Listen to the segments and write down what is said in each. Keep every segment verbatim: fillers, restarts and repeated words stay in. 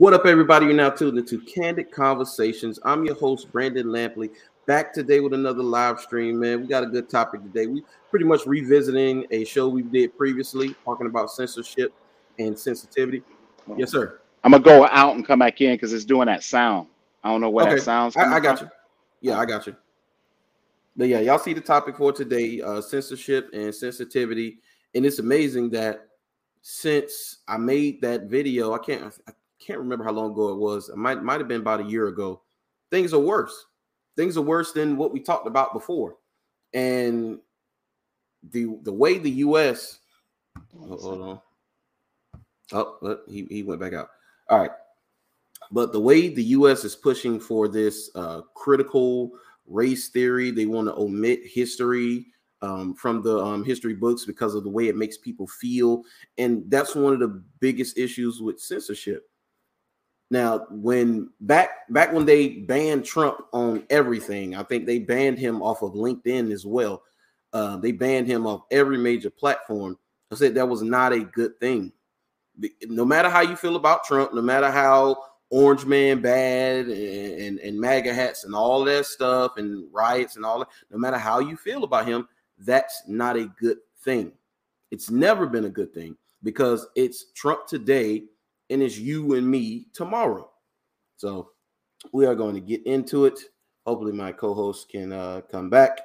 What up, everybody? You're now tuned into Candid Conversations. I'm your host, Brandon Lampley, back today with another live stream, man. We got a good topic today. We pretty much revisiting a show we did previously, talking about censorship and sensitivity. Yes, sir. I'm gonna go out and come back in because it's doing that sound. I don't know where that Okay, sound's I, coming I got from. you. Yeah, I got you. But yeah, y'all see the topic for today, uh, censorship and sensitivity. And it's amazing that since I made that video, I can't I can't remember how long ago it was. It might might have been about a year ago. Things are worse. Things are worse than what we talked about before. And the the way the U S oh, hold on. Oh, but he, he went back out. All right. But the way the U S is pushing for this uh, critical race theory, they want to omit history um, from the um, history books because of the way it makes people feel. And that's one of the biggest issues with censorship. Now, when back back when they banned Trump on everything, I think they banned him off of LinkedIn as well. Uh, they banned him off every major platform. I said that was not a good thing. No matter how you feel about Trump, no matter how Orange Man bad and, and, and MAGA hats and all that stuff and riots and all that, no matter how you feel about him, that's not a good thing. It's never been a good thing because it's Trump today and it's you and me tomorrow. So we are going to get into it. Hopefully my co-host can uh, come back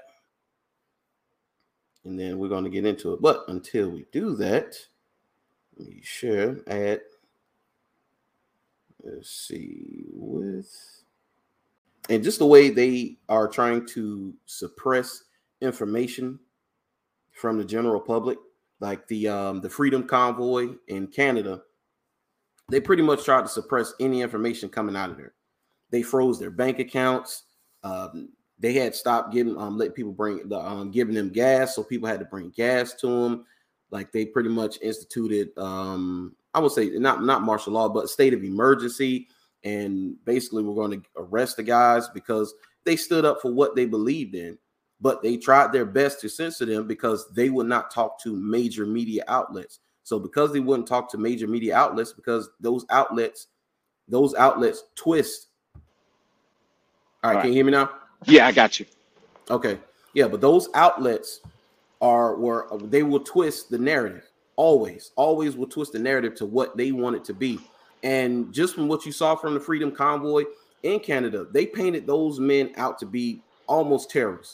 and then we're going to get into it. But until we do that, let me share, add, let's see, with, and just the way they are trying to suppress information from the general public, like the um, the Freedom Convoy in Canada, they pretty much tried to suppress any information coming out of there. They froze their bank accounts. Um, they had stopped giving, um, let people bring, the, um, giving them gas, so people had to bring gas to them. Like they pretty much instituted, um, I would say not not martial law, but state of emergency. And basically we're going to arrest the guys because they stood up for what they believed in. But they tried their best to censor them because they would not talk to major media outlets. So because they wouldn't talk to major media outlets, because those outlets, those outlets twist. All right, All can right. you hear me now? Yeah, I got you. Okay. Yeah, but those outlets are where they will twist the narrative. Always, always will twist the narrative to what they want it to be. And just from what you saw from the Freedom Convoy in Canada, they painted those men out to be almost terrorists.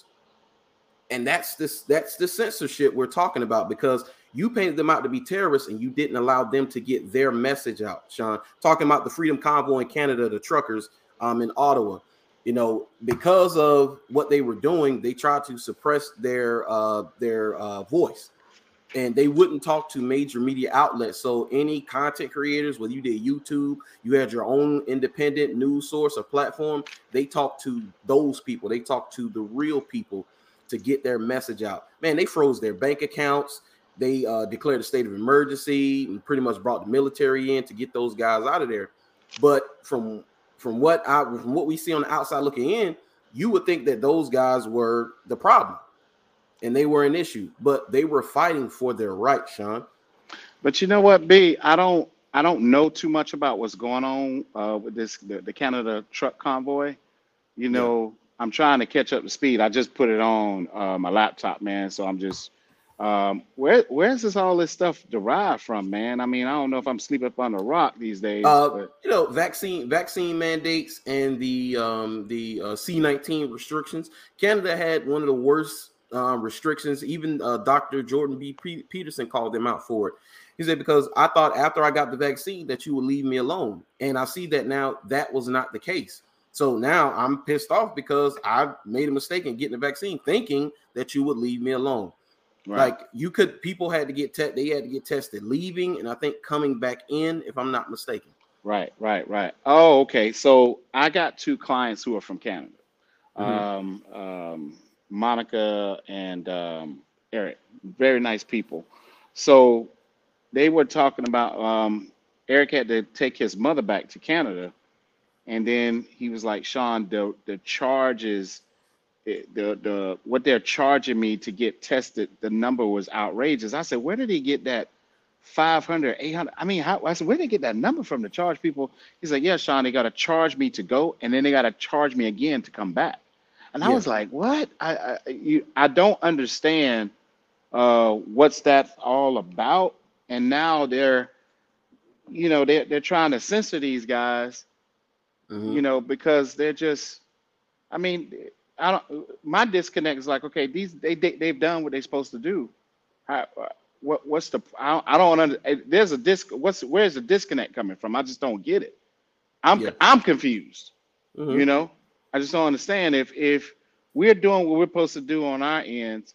And that's this that's the censorship we're talking about, because you painted them out to be terrorists and you didn't allow them to get their message out. Sean, talking about the Freedom Convoy in Canada, the truckers um, in Ottawa, you know, because of what they were doing, they tried to suppress their uh, their uh, voice, and they wouldn't talk to major media outlets. So any content creators, whether you did YouTube, you had your own independent news source or platform, they talked to those people. They talked to the real people to get their message out. Man, they froze their bank accounts. They uh, declared a state of emergency and pretty much brought the military in to get those guys out of there. But from from what I from what we see on the outside looking in, you would think that those guys were the problem and they were an issue, but they were fighting for their rights, Sean. But you know what, B? I don't I don't know too much about what's going on uh, with this the, the Canada truck convoy. You Yeah. know, I'm trying to catch up to speed. I just put it on uh, my laptop, man. So I'm just um, where where's this all this stuff derived from, man? I mean, I don't know if I'm sleeping up on a rock these days, Uh, but you know, vaccine vaccine mandates and the um, the uh, C nineteen restrictions. Canada had one of the worst uh, restrictions. Even uh, Doctor Jordan B. Peterson called them out for it. He said, because I thought after I got the vaccine that you would leave me alone. And I see that now that was not the case. So now I'm pissed off because I made a mistake in getting the vaccine, thinking that you would leave me alone. right. Like you could, people had to get te- they had to get tested leaving, and I think coming back in, if I'm not mistaken. Right, right, right. Oh, okay. So I got two clients who are from Canada. Mm-hmm. Um, um, Monica and um, Eric, very nice people. So they were talking about um, Eric had to take his mother back to Canada, and then he was like, Sean, the the charges, the the the- what they're charging me to get tested, the number was outrageous. I said, where did he get that five hundred, eight hundred. I mean, how, I said, where did they get that number from to charge people? He's like, yeah, Sean, they got to charge me to go, and then they got to charge me again to come back. And I Yeah. was like, what? I I, you, I don't understand uh, what's that all about. And now they're, you know, they're, they're trying to censor these guys, Mhm. you know, because they're just, I mean, I don't, my disconnect is like, okay, these, they, they, they've done what they're supposed to do. How, what, what's the, I don't, I don't under, there's a disc, what's, where's the disconnect coming from? I just don't get it. I'm, Yeah. I'm confused, Mhm. you know, I just don't understand if, if we're doing what we're supposed to do on our ends,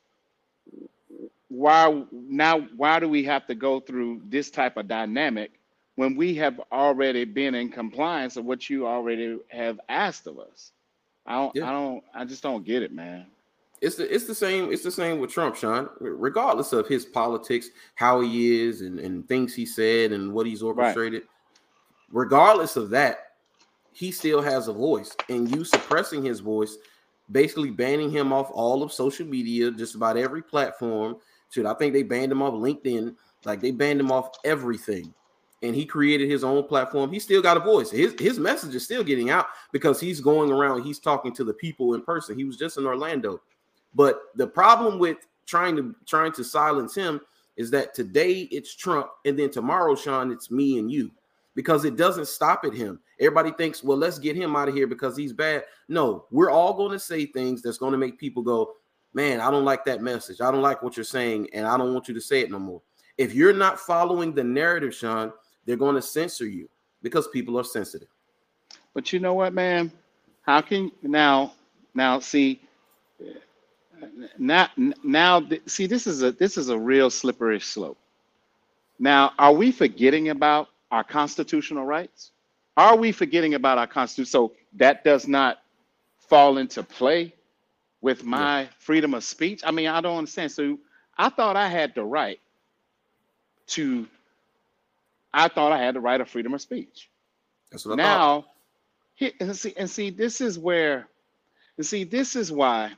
why now, why do we have to go through this type of dynamic when we have already been in compliance of what you already have asked of us? I don't, Yeah. I don't, I just don't get it, man. It's the it's the same it's the same with Trump, Sean. Regardless of his politics, how he is, and, and things he said and what he's Right. orchestrated, regardless of that, he still has a voice. And you suppressing his voice, basically banning him off all of social media, just about every platform. Shoot, I think they banned him off LinkedIn, like they banned him off everything. And he created his own platform. He still got a voice. His his message is still getting out because he's going around, he's talking to the people in person. He was just in Orlando. But the problem with trying to trying to silence him is that today it's Trump, and then tomorrow, Sean, it's me and you, because it doesn't stop at him. Everybody thinks, well, let's get him out of here because he's bad. No, we're all going to say things that's going to make people go, man, I don't like that message. I don't like what you're saying, and I don't want you to say it no more. If you're not following the narrative, Sean, they're going to censor you because people are sensitive. But you know what, man? How can now, now see, now, now, see, this is a this is a real slippery slope. Now, are we forgetting about our constitutional rights? Are we forgetting about our constitution? So that does not fall into play with my Yeah. freedom of speech. I mean, I don't understand. So I thought I had the right to. I thought I had the right of freedom of speech. That's what I thought. Now, here, and see, and see, this is where, and see, this is why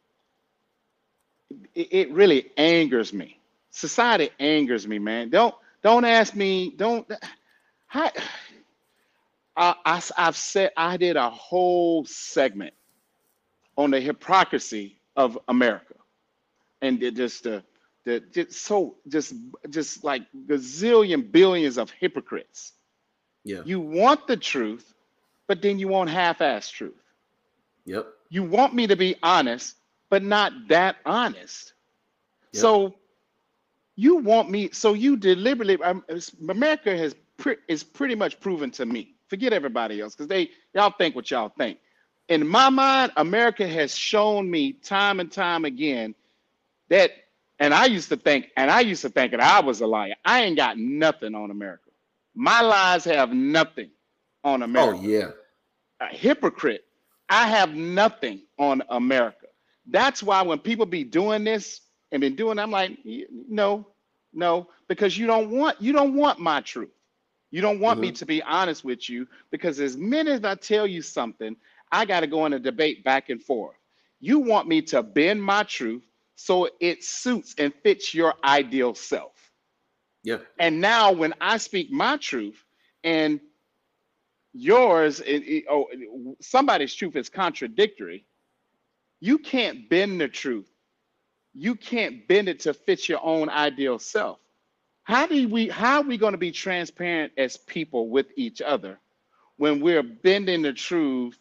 it, it really angers me. Society angers me, man. Don't don't ask me. Don't. How, I, I I've said I did a whole segment on the hypocrisy of America, and it just the the just so just just like gazillion billions of hypocrites. Yeah. You want the truth, but then you want half-ass truth. Yep. You want me to be honest, but not that honest. Yep. So you want me, so you deliberately, um, America has pre, is pretty much proven to me. Forget everybody else, because they y'all think what y'all think. In my mind, America has shown me time and time again that, and I used to think, and I used to think that I was a liar. I ain't got nothing on America. My lies have nothing on America. Oh, yeah. A hypocrite. I have nothing on America. That's why when people be doing this and been doing, I'm like, no, no, because you don't want you don't want my truth. You don't want me Mm-hmm. to be honest with you, because as minute as I tell you something, I got to go in a debate back and forth. You want me to bend my truth so it suits and fits your ideal self. Yeah. And now when I speak my truth and yours, it, it, oh, somebody's truth is contradictory, you can't bend the truth. You can't bend it to fit your own ideal self. How do we, how are we going to be transparent as people with each other when we're bending the truth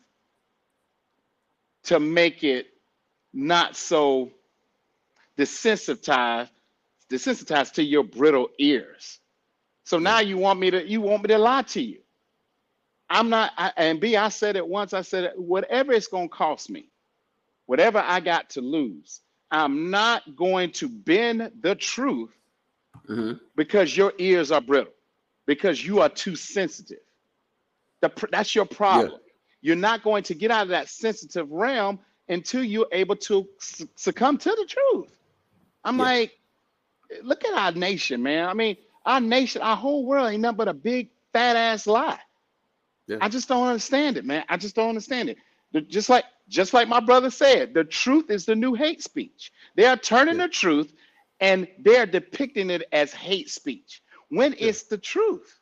to make it not so desensitized, desensitized to your brittle ears? So now you want me to, you want me to lie to you. I'm not, I, and B, I said it once, I said it, whatever it's going to cost me, whatever I got to lose, I'm not going to bend the truth Mm-hmm. because your ears are brittle, because you are too sensitive. The, that's your problem. Yeah. You're not going to get out of that sensitive realm until you're able to su- succumb to the truth. I'm Yeah. like, look at our nation, man. I mean, our nation, our whole world ain't nothing but a big fat ass lie. Yeah. I just don't understand it, man. I just don't understand it. The- Just like, just like my brother said, the truth is the new hate speech. They are turning Yeah. the truth and they're depicting it as hate speech. when Yeah. it's the truth.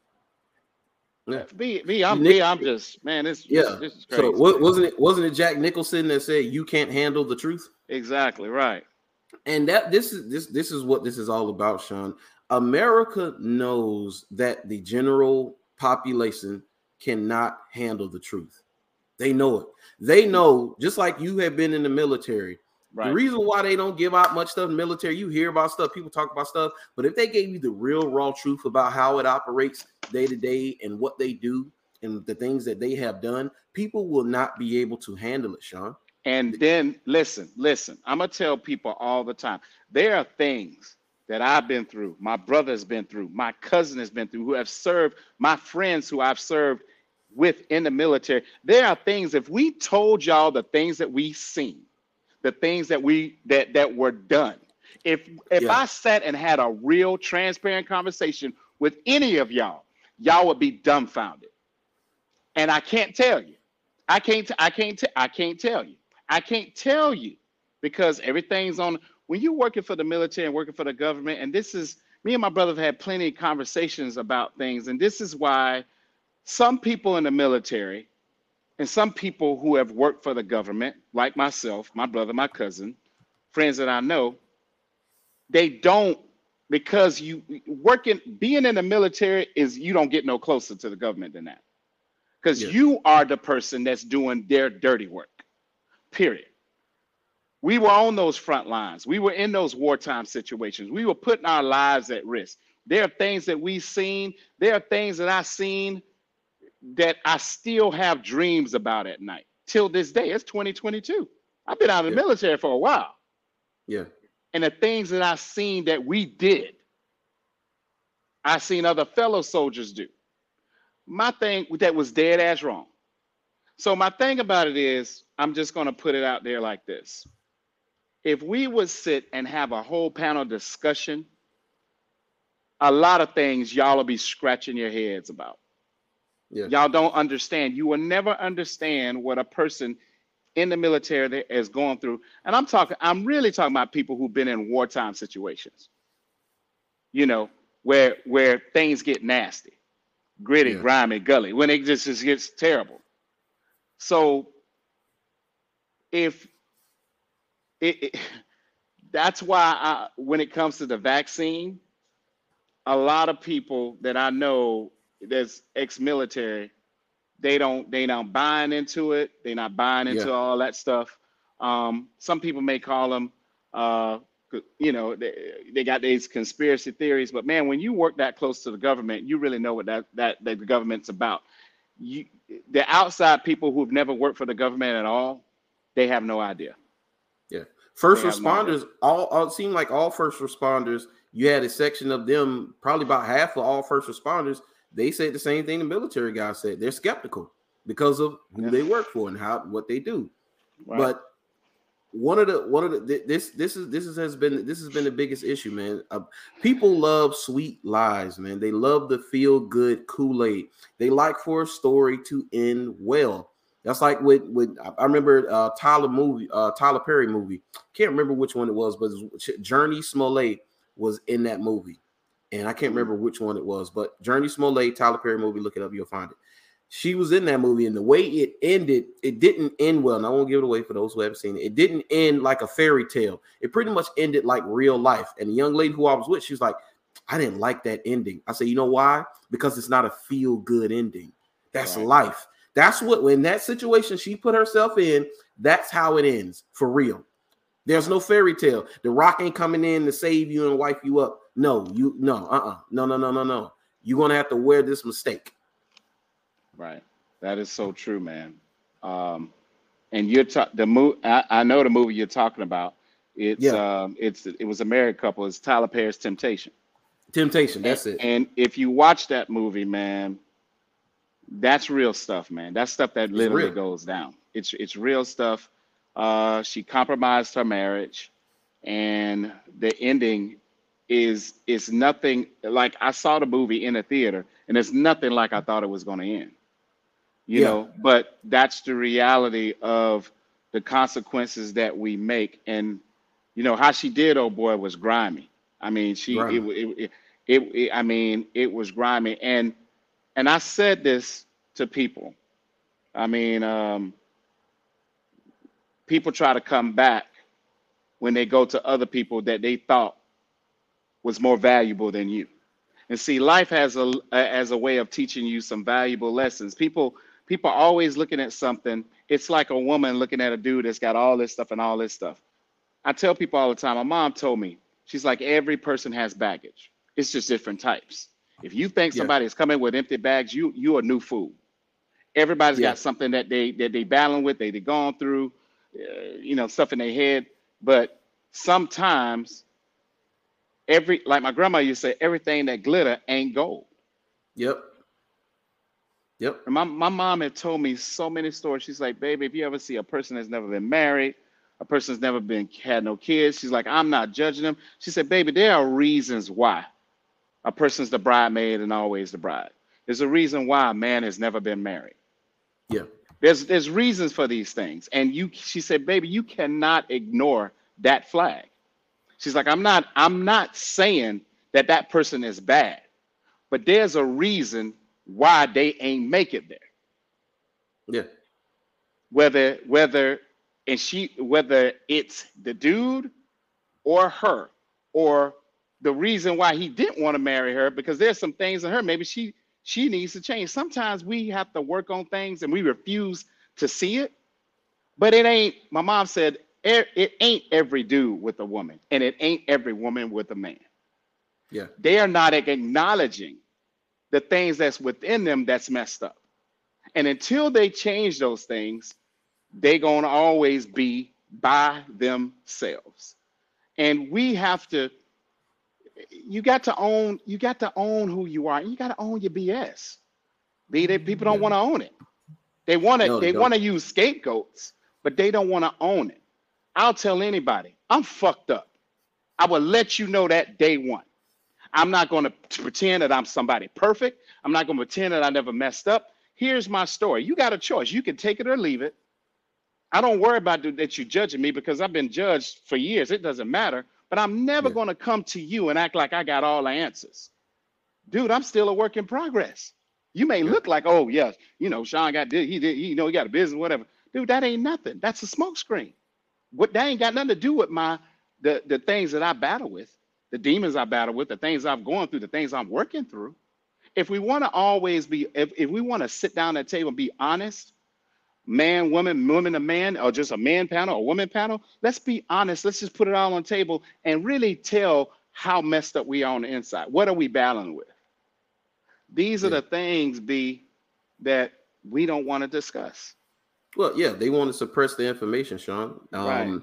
Yeah. Me, me, I'm Nick, me, I'm just man. This, yeah. this, this is So crazy. what wasn't it? Wasn't it Jack Nicholson that said you can't handle the truth? Exactly right. And that this is this this is what this is all about, Sean. America knows that the general population cannot handle the truth. They know it. They know, just like you have been in the military. The Right. reason why they don't give out much stuff in the military, you hear about stuff, people talk about stuff, but if they gave you the real raw truth about how it operates day to day and what they do and the things that they have done, people will not be able to handle it, Sean. And then listen, listen. I'm gonna tell people all the time. There are things that I've been through, my brother has been through, my cousin has been through, who have served, my friends who I've served with in the military. There are things, if we told y'all the things that we seen, the things that we that that were done, if if Yeah. I sat and had a real transparent conversation with any of y'all, y'all would be dumbfounded. And I can't tell you. I can't t- I can't t- I can't tell you. I can't tell you because everything's on. When you're working for the military and working for the government, and this is me and my brother have had plenty of conversations about things, and this is why some people in the military and some people who have worked for the government, like myself, my brother, my cousin, friends that I know, they don't, because you working, being in the military is, you don't get no closer to the government than that. Because Yeah. you are the person that's doing their dirty work, period. We were on those front lines. We were in those wartime situations. We were putting our lives at risk. There are things that we've seen. There are things that I've seen that I still have dreams about at night. Till this day, it's twenty twenty-two. I've been out of the Yeah. military for a while. Yeah. And the things that I've seen that we did, I've seen other fellow soldiers do. My thing that was dead ass wrong. So my thing about it is, I'm just going to put it out there like this. If we would sit and have a whole panel discussion, a lot of things y'all will be scratching your heads about. Yeah. Y'all don't understand. You will never understand what a person in the military is going through. And I'm talking, I'm really talking about people who've been in wartime situations, you know, where where things get nasty, gritty, Yeah. grimy, gully, when it just, just gets terrible. So if it, it that's why I, when it comes to the vaccine, a lot of people that I know that's ex-military, they don't they not buying into it. They're not buying into Yeah. all that stuff. Um, some people may call them, uh, you know, they, they got these conspiracy theories. But man, when you work that close to the government, you really know what that that, that the government's about. You, the outside people who've never worked for the government at all, they have no idea. Yeah. First They have no idea. responders, all, all it seemed like all first responders, you had a section of them, probably about half of all first responders, they said the same thing the military guys said. They're skeptical because of who Yeah. they work for and how what they do. Right. But one of the one of the this this is this is, has been this has been the biggest issue, man. Uh, people love sweet lies, man. They love the feel good Kool-Aid. They like for a story to end well. That's like with with I remember uh, Tyler movie, uh, Tyler Perry movie. Can't remember which one it was, but it was Journey Smollett was in that movie, and I can't remember which one it was. But Journey Smollett, Tyler Perry movie. Look it up, you'll find it. She was in that movie, and the way it ended, it didn't end well. And I won't give it away for those who haven't seen it. It didn't end like a fairy tale. It pretty much ended like real life. And the young lady who I was with, she was like, I didn't like that ending. I said, you know why? Because it's not a feel-good ending. That's Right. life. That's what, when that situation she put herself in, that's how it ends for real. There's no fairy tale. The Rock ain't coming in to save you and wipe you up. No, you, no, uh-uh. No, no, no, no, no. You're going to have to wear this mistake. Right. That is so true, man. Um, and you're ta- the movie. I, I know the movie you're talking about. It's Yeah. um, it's it was a married couple. It's Tyler Perry's Temptation. Temptation. That's and, it. And if you watch that movie, man, that's real stuff, man. That's stuff that literally real. goes down. It's it's real stuff. Uh, she compromised her marriage, and the ending is is nothing like I saw the movie in a theater, and it's nothing like I thought it was going to end. You Yeah. know, but that's the reality of the consequences that we make. And you know how she did, oh boy, was grimy. I mean, she it, Grimy. it, it It, it I mean, it was grimy. And and I said this to people. I mean, um, people try to come back when they go to other people that they thought was more valuable than you. And see, life has a as a way of teaching you some valuable lessons. People people are always looking at something. It's like a woman looking at a dude that's got all this stuff and all this stuff. I tell people all the time, my mom told me, she's like, every person has baggage. It's just different types. If you think Yeah. somebody is coming with empty bags, you you a new fool. Everybody's Yeah. got something that they that they battling with, they they gone through, uh, you know, stuff in their head. But sometimes every like my grandma used to say, everything that glitter ain't gold. Yep. Yep. And my, my mom had told me so many stories. She's like, baby, if you ever see a person that's never been married, a person that's never been had no kids, she's like, I'm not judging them. She said, baby, there are reasons why a person's the bridemaid and always the bride. There's a reason why a man has never been married. Yeah. There's there's reasons for these things. And you she said, baby, you cannot ignore that flag. She's like, I'm not I'm not saying that that person is bad, but there's a reason why they ain't make it there. Yeah. Whether whether and she whether it's the dude or her, or the reason why he didn't want to marry her, because there's some things in her maybe she she needs to change. Sometimes we have to work on things and we refuse to see it, but it ain't. My mom said it, it ain't every dude with a woman, and it ain't every woman with a man. Yeah. They are not acknowledging the things that's within them that's messed up. And until they change those things, they're going to always be by themselves. And we have to, you got to own, you got to own who you are. You got to own your B S. Be they people don't Yeah. want to own it. They want to, No, they they want to don't. use scapegoats, but they don't want to own it. I'll tell anybody, I'm fucked up. I will let you know that day one. I'm not going to pretend that I'm somebody perfect. I'm not going to pretend that I never messed up. Here's my story. You got a choice. You can take it or leave it. I don't worry about that you judging me because I've been judged for years. It doesn't matter. But I'm never Yeah. going to come to you and act like I got all the answers. Dude, I'm still a work in progress. You may Yeah. look like, oh, yeah, you know, Sean got, he did, you know, he got a business, whatever. Dude, that ain't nothing. That's a smoke screen. What that ain't got nothing to do with my the the things that I battle with, the demons I battle with, the things I've gone through, the things I'm working through. If we want to always be, if, if we want to sit down at the table and be honest, man, woman, woman to man, or just a man panel, or woman panel, let's be honest. Let's just put it all on the table and really tell how messed up we are on the inside. What are we battling with? These are Yeah. the things, B, that we don't want to discuss. Well, yeah, they want to suppress the information, Sean. Right. Um,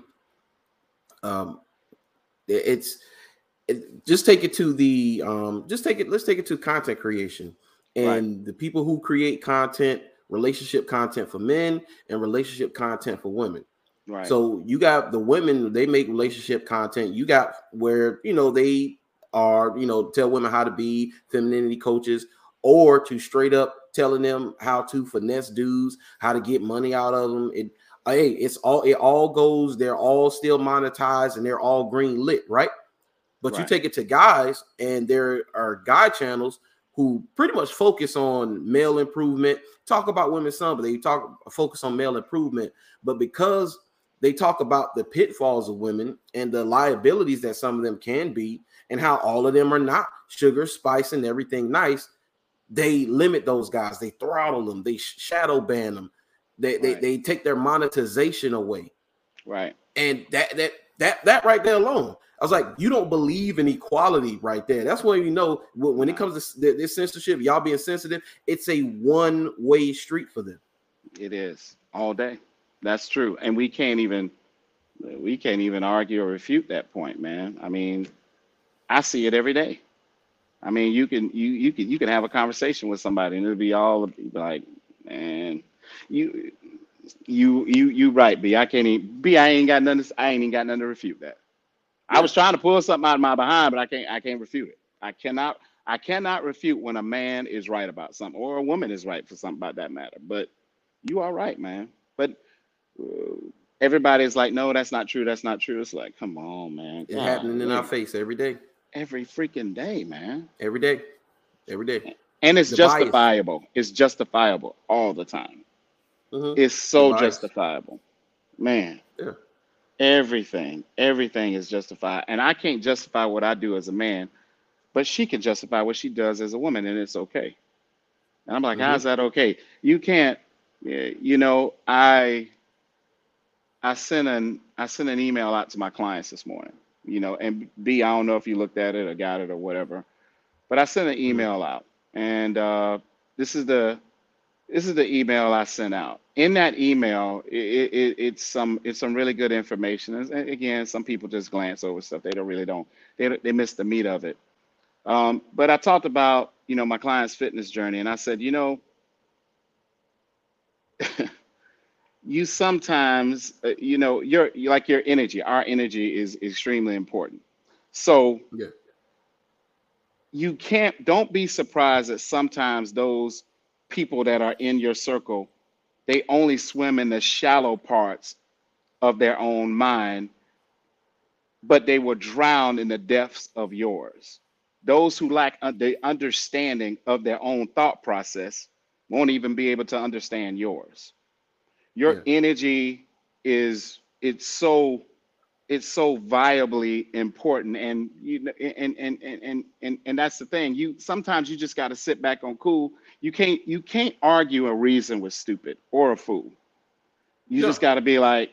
um, it- it's it, just take it to the um, just take it. Let's take it to content creation Right. and the people who create content, relationship content for men and relationship content for women. Right. So you got the women, they make relationship content. You got where, you know, they are, you know, tell women how to be femininity coaches, or to straight up telling them how to finesse dudes, how to get money out of them. It, hey, it's all, it all goes, they're all still monetized and they're all green lit, right? But you Right. take it to guys, and there are guy channels who pretty much focus on male improvement, talk about women some, but they talk focus on male improvement. But because they talk about the pitfalls of women and the liabilities that some of them can be, and how all of them are not sugar, spice, and everything nice, they limit those guys. They throttle them. They shadow ban them. They they, Right. they take their monetization away. Right. And that that that that right there alone, I was like, you don't believe in equality right there. That's when you know when it comes to this censorship, y'all being sensitive, it's a one-way street for them. It is all day. That's true. And we can't even we can't even argue or refute that point, man. I mean, I see it every day. I mean, you can you you can you can have a conversation with somebody and it'll be all like, man, you you you you right, B. I can't even B, I ain't got nothing to, I ain't even got nothing to refute that. I Yeah. was trying to pull something out of my behind, but I can't I can't refute it. I cannot I cannot refute when a man is right about something or a woman is right for something about that matter. But you are right, man. But uh, everybody's like, no, that's not true. That's not true. It's like, come on, man. It's happening in our Golly. face every day. every freaking day, man. Every day. Every day. And it's The bias. justifiable. It's justifiable all the time. Mm-hmm. It's so The bias. justifiable. Man. Yeah. Everything. Everything is justified. And I can't justify what I do as a man, but she can justify what she does as a woman, and it's okay. And I'm like, Mm-hmm. how's that okay? You can't, eh, you know, I I sent an I sent an email out to my clients this morning, you know, and B, I don't know if you looked at it or got it or whatever, but I sent an Mm-hmm. email out, and uh, this is the this is the email I sent out. In that email, it, it, it's some it's some really good information. And again, some people just glance over stuff. They don't really don't they they miss the meat of it. Um, but I talked about, you know, my client's fitness journey, and I said, you know, you sometimes, uh, you know, your you like your energy. Our energy is extremely important. So Yeah. you can't. Don't be surprised that sometimes those people that are in your circle, they only swim in the shallow parts of their own mind, but they will drown in the depths of yours. Those who lack un- the understanding of their own thought process won't even be able to understand yours. Your Yeah. energy is it's so it's so viably important, and you know, and and and and and, and that's the thing. You sometimes you just got to sit back on cool. You can't you can't argue a reason with stupid or a fool. You just No. got to be like,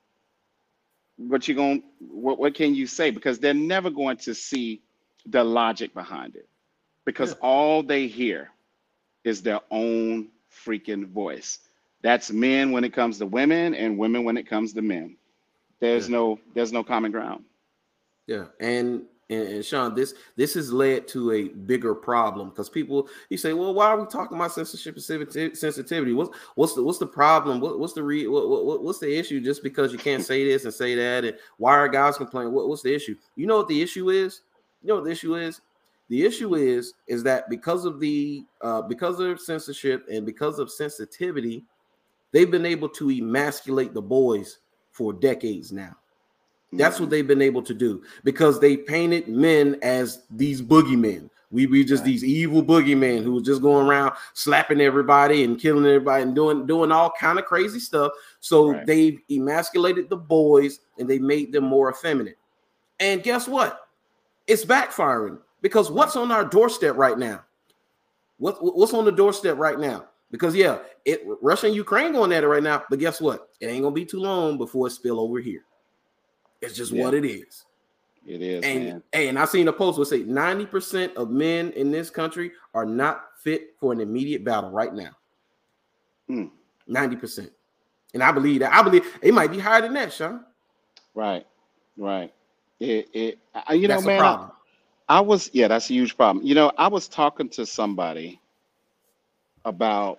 what you going what what can you say? Because they're never going to see the logic behind it. Because Yeah. all they hear is their own freaking voice. That's men when it comes to women, and women when it comes to men. There's Yeah. no there's no common ground. Yeah, and, and and Sean, this this has led to a bigger problem because people you say, well, why are we talking about censorship and sensitivity? sensitivity? What's what's the what's the problem? What, what's the re, what, what, what's the issue? Just because you can't say this and say that, and why are guys complaining? What, what's the issue? You know what the issue is? You know what the issue is? The issue is is that because of the uh, because of censorship and because of sensitivity, they've been able to emasculate the boys for decades now. That's what Mhm. they've been able to do because they painted men as these boogeymen. We we just Right. these evil boogeymen who were just going around slapping everybody and killing everybody and doing doing all kind of crazy stuff. So Right. they've emasculated the boys and they made them more effeminate. And guess what? It's backfiring because Right. what's on our doorstep right now? What what's on the doorstep right now? Because yeah, it Russia and Ukraine going at it right now. But guess what? It ain't gonna be too long before it spill over here. It's just Yeah, what it is. it is, And man. and I seen a post where say ninety percent of men in this country are not fit for an immediate battle right now. Mm. ninety percent. And I believe that. I believe it might be higher than that, Sean. Right. Right. It it I- you know, That's a man, I, problem. I was yeah, that's a huge problem. You know, I was talking to somebody about,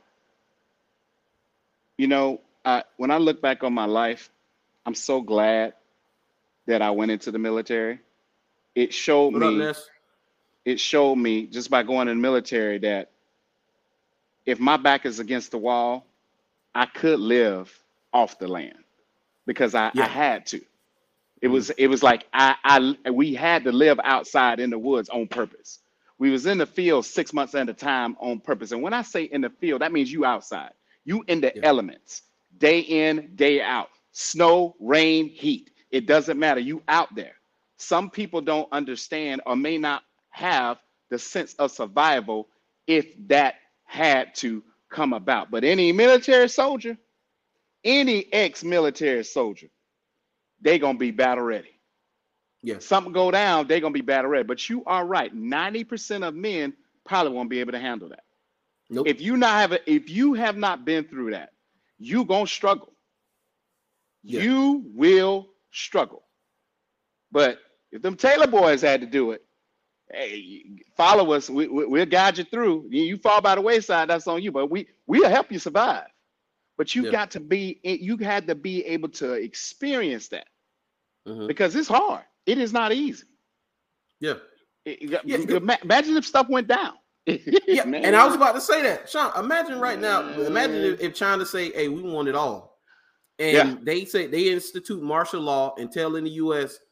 you know, I when I look back on my life, I'm so glad that I went into the military. It showed What up, me, Ness? it showed me just by going in the military that if my back is against the wall, I could live off the land because I, I Yeah. had to. It Mhm. was it was like I, I we had to live outside in the woods on purpose. We was in the field six months at a time on purpose. And when I say in the field, that means you outside. You in the Yeah. elements, day in, day out. Snow, rain, heat. It doesn't matter. You out there. Some people don't understand or may not have the sense of survival if that had to come about. But any military soldier, any ex-military soldier, they gonna be battle ready. Yeah. Something go down, they're gonna be battle ready. But you are right. ninety percent of men probably won't be able to handle that. Nope. If you not have a, if you have not been through that, you gonna struggle. Yeah. You will struggle. But if them Taylor boys had to do it, hey, follow us. We, we, we'll guide you through. You, you fall by the wayside, that's on you. But we we'll help you survive. But you Yeah. got to be you had to be able to experience that Mhm. because it's hard. It is not easy. Yeah. It- Yeah. it- ima- imagine if stuff went down. Yeah. Man, And I was about to say that. Sean, imagine right now, imagine man. if, if China say, hey, we want it all. Yeah. And they say they institute martial law and tell in the U S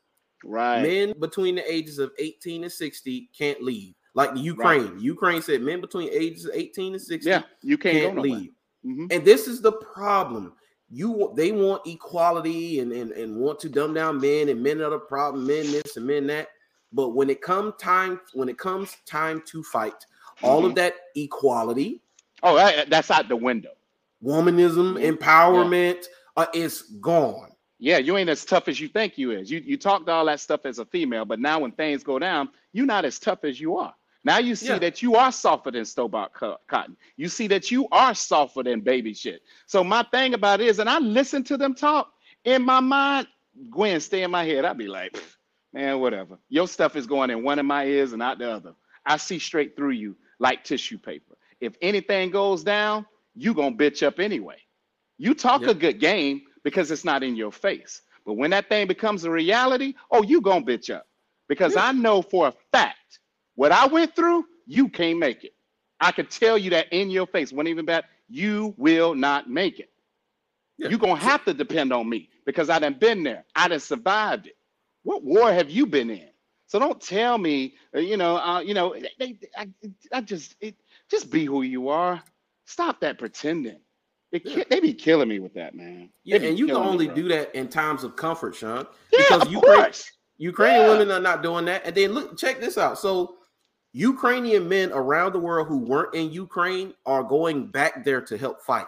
Right. Men between the ages of eighteen and sixty can't leave. Like the Ukraine. Right. Ukraine said men between ages of eighteen and sixty yeah, you can't, can't go leave. Mm-hmm. And this is the problem. You they want equality and, and, and want to dumb down men, and men are the problem, men this and men that. But when it comes time, when it comes time to fight, mm-hmm. all of that equality. Oh, that's out the window. Womanism, mm-hmm. empowerment yeah. uh, is gone. Yeah, you ain't as tough as you think you is. You you talked all that stuff as a female, but now when things go down, you're not as tough as you are. Now you see yeah. that you are softer than store-bought cotton. You see that you are softer than baby shit. So my thing about it is, and I listen to them talk, in my mind, Gwen, stay in my head. I'd be like, man, whatever. Your stuff is going in one of my ears and out the other. I see straight through you like tissue paper. If anything goes down, you gonna bitch up anyway. You talk yep. a good game because it's not in your face. But when that thing becomes a reality, oh, you gonna bitch up. Because yep. I know for a fact, what I went through, you can't make it. I could tell you that in your face. When even bad, you will not make it. Yeah. You're going to have to depend on me because I done been there. I done survived it. What war have you been in? So don't tell me, uh, you know, uh, you know, they, I, I just, it, just be who you are. Stop that pretending. It, yeah. They be killing me with that, man. Yeah, and you can only me, do that in times of comfort, Sean. Yeah, because of Ukraine, course. Ukrainian yeah. women are not doing that. And then look, check this out. So Ukrainian men around the world who weren't in Ukraine are going back there to help fight.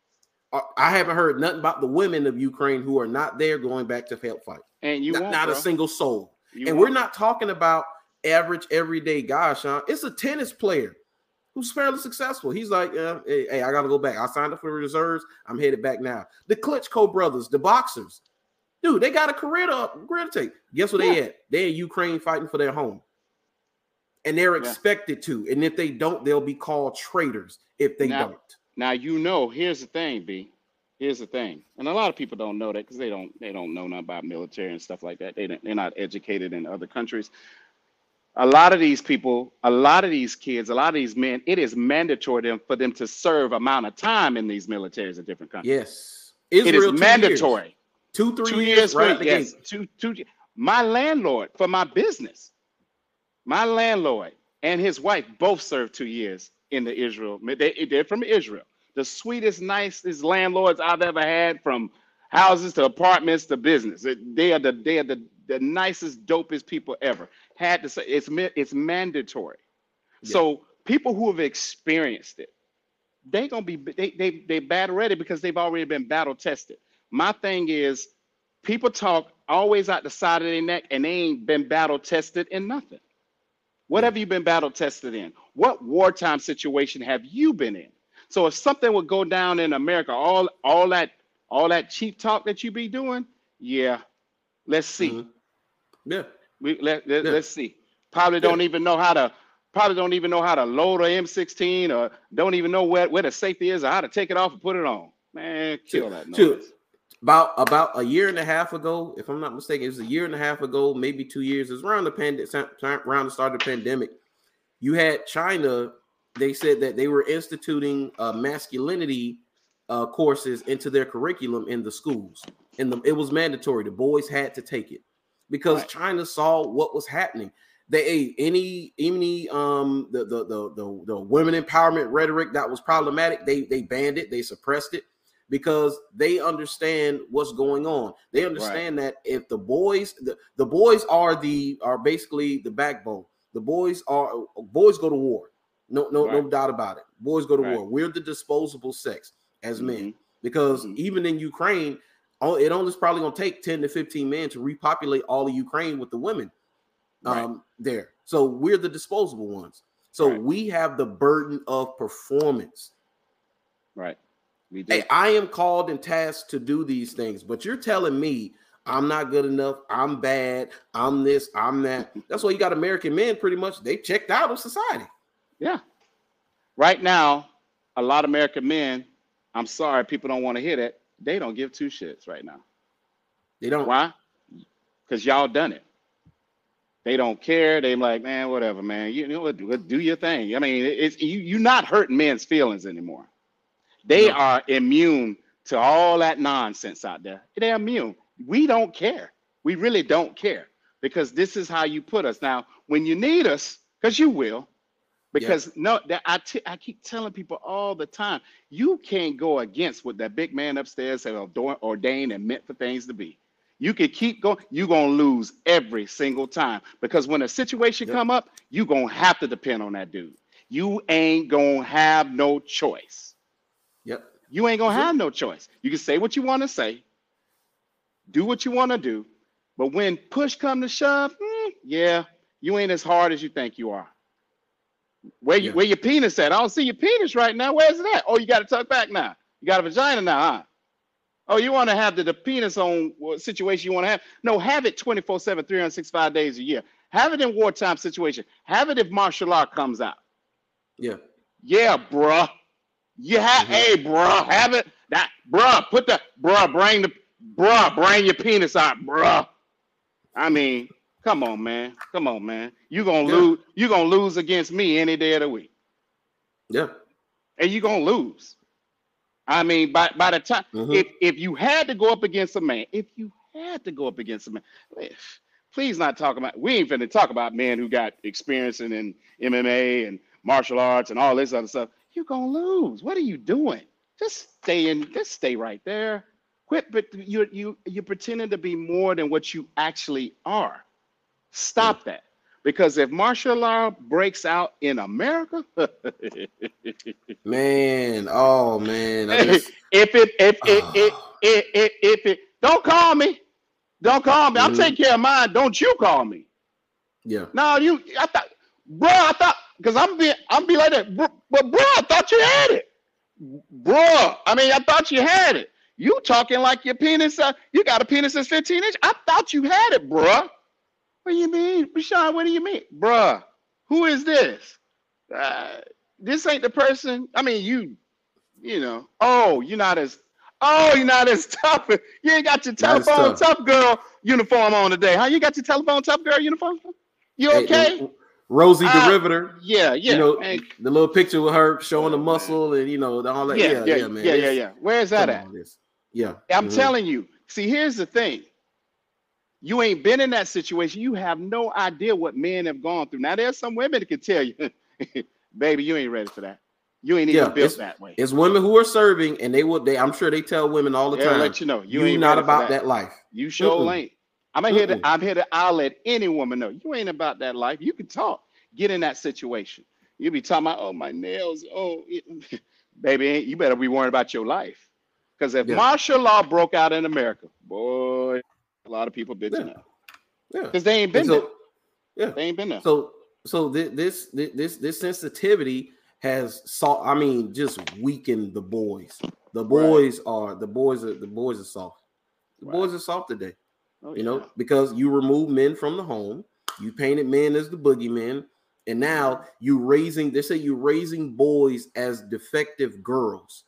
I haven't heard nothing about the women of Ukraine who are not there going back to help fight. And you not, won't, not a bro. single soul. You and won't. We're not talking about average everyday guys, Sean. It's a tennis player who's fairly successful. He's like, uh, hey, hey, I got to go back. I signed up for the reserves. I'm headed back now. The Klitschko brothers, the boxers, dude, they got a career to, career to take. Guess where yeah. they at? They're in Ukraine fighting for their home. And they're expected yeah. to. And if they don't, they'll be called traitors if they now, don't. Now, you know, here's the thing, B. Here's the thing. And a lot of people don't know that because they don't they don't know nothing about military and stuff like that. They don't, they're not educated in other countries. A lot of these people, a lot of these kids, a lot of these men, it is mandatory for them to serve amount of time in these militaries in different countries. Yes. Israel, it is mandatory. Years. Two, three two years, years right? Free, yes, two, two. My landlord for my business, my landlord and his wife both served two years in the Israel. They, they're from Israel. The sweetest, nicest landlords I've ever had, from houses to apartments to business. They are the they are the, the nicest, dopest people ever. Had to say it's it's mandatory. Yeah. So people who have experienced it, they gonna be they they they battle ready because they've already been battle tested. My thing is, people talk always out the side of their neck and they ain't been battle tested in nothing. What yeah. have you been battle tested in? What wartime situation have you been in? So if something would go down in America, all all that all that cheap talk that you be doing, yeah, let's see. Mm-hmm. Yeah, we let, let yeah. let's see. Probably don't yeah. even know how to probably don't even know how to load a M sixteen, or don't even know where where the safety is or how to take it off and put it on. Man, kill that noise. Sure. About about a year and a half ago, if I'm not mistaken, it was a year and a half ago, maybe two years. It was around the pandemic, around the start of the pandemic. You had China. They said that they were instituting uh, masculinity uh, courses into their curriculum in the schools, and the, it was mandatory. The boys had to take it because right. China saw what was happening. They any any um the the the the, the women empowerment rhetoric that was problematic. They they banned it. They suppressed it because they understand what's going on. They understand right. that if the boys the, the boys are the are basically the backbone. The boys are boys go to war. No, no, right. no doubt about it. Boys go to right. war. We're the disposable sex as mm-hmm. men, because mm-hmm. even in Ukraine, it only is probably going to take ten to fifteen men to repopulate all of Ukraine with the women um, right. there. So we're the disposable ones. So right. we have the burden of performance. Right. We do. Hey, I am called and tasked to do these things, but you're telling me I'm not good enough. I'm bad. I'm this. I'm that. That's why you got American men pretty much. They checked out of society. Yeah. Right now, a lot of American men, I'm sorry, people don't want to hear that. They don't give two shits right now. They don't. Why? Because y'all done it. They don't care. They're like, man, whatever, man. You know what? Do, do your thing. I mean, it's you. You're not hurting men's feelings anymore. They no. are immune to all that nonsense out there. They're immune. We don't care. We really don't care. because this is how you put us. Now, when you need us, because you will, because yep. no, that I, t- I keep telling people all the time, you can't go against what that big man upstairs has ordained and meant for things to be. You can keep going, you're going to lose every single time, because when a situation yep. come up, you're going to have to depend on that dude. You ain't going to have no choice. Yep. You ain't going to have no choice. You can say what you want to say, do what you want to do, but when push come to shove, hmm, yeah, you ain't as hard as you think you are. Where you, yeah. where your penis at? I don't see your penis right now. Where's it at? Oh, you got to tuck back now. You got a vagina now, huh? Oh, you want to have the, the penis on what situation you want to have? No, have it twenty-four seven, three hundred sixty-five days a year. Have it in wartime situation. Have it if martial law comes out. Yeah. Yeah, bruh. You have, mm-hmm. hey, bruh, have it. That, bruh, put the, bruh, bring the, bruh, bring your penis out, bruh. I mean, come on, man. Come on, man. You're going to yeah. lose. You're going to lose against me any day of the week. Yeah. And you're going to lose. I mean, by, by the time, mm-hmm. if, if you had to go up against a man, if you had to go up against a man, please not talk about, we ain't finna talk about men who got experience in, in M M A and martial arts and all this other stuff. You're going to lose. What are you doing? Just stay in, just stay right there. Quit, but you're, you, you're pretending to be more than what you actually are. Stop yeah. that. Because if martial law breaks out in America, man, oh man, just, if it, if it, oh. it, it, it, if it, don't call me, don't call me. Mm-hmm. I'll take care of mine. Don't you call me? Yeah. No, you. I thought, bro. I thought because I'm be, I'm be like that. But bro, bro, I thought you had it, bro. I mean, I thought you had it. You talking like your penis? Uh, you got a penis that's fifteen inch. I thought you had it, bro. What do you mean, Rashawn? What do you mean, bruh? Who is this? Uh, this ain't the person. I mean, you, you know. Oh, you're not as. Oh, you're not as tough. You ain't got your telephone tough. tough girl uniform on today, huh? You got your telephone tough girl uniform? You okay? Hey, Rosie uh, the Riveter. Yeah, yeah. You know, man. The little picture with her showing oh, the muscle man. and you know all that. Yeah, yeah, yeah, yeah, man. Yeah, yeah, yeah. Where's that at? Yeah, I'm mm-hmm. telling you. See, here's the thing. You ain't been in that situation. You have no idea what men have gone through. Now, there's some women that can tell you, baby, you ain't ready for that. You ain't even yeah, built that way. It's women who are serving, and they will. They, I'm sure they tell women all the They'll time. Let you know you, you ain't not ready about for that. that life. You sure Mm-mm. ain't. I'm here to. I'm here to. I'll let any woman know you ain't about that life. You can talk. Get in that situation. You be talking about, oh my nails. Oh, it. Baby, you better be worried about your life. Because if yeah. martial law broke out in America, boy, a lot of people bitching yeah. out. Yeah, because they ain't been so, there. Yeah, they ain't been there. So, so this this this sensitivity has saw. I mean, just weakened the boys. The boys right. are the boys are the boys are soft. The right. boys are soft today. Oh, you yeah. know, because you remove men from the home, you painted men as the boogeymen, and now you raising. They say you raising boys as defective girls.